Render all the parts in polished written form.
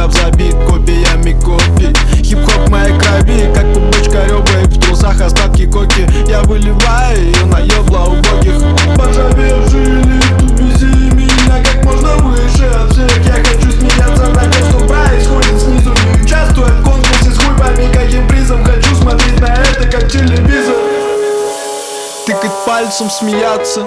шкаф забит копиями копий. Хип-хоп в моей крови, как пупочка ребра, и в трусах остатки коки. Я выливаю ее на ёбла убогих. Поржавевшие вези меня как можно выше от всех. Я хочу смеяться на то, что происходит снизу. Не участвуя в конкурсе с хуйбами, каким призом. Хочу смотреть на это как телевизор. Тыкать пальцем, смеяться.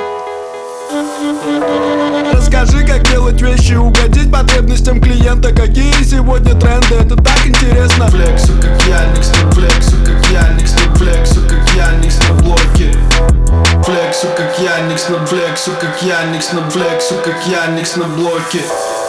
Расскажи, как делать вещи, угодить потребностям клиента. Какие сегодня тренды, это так интересно. Флексу, как Яникс на флексу, как Яникс на флексу, как Яникс на блоке. Флексу, как Яникс на флексу, как Яникс на флексу, как Яникс на блоке.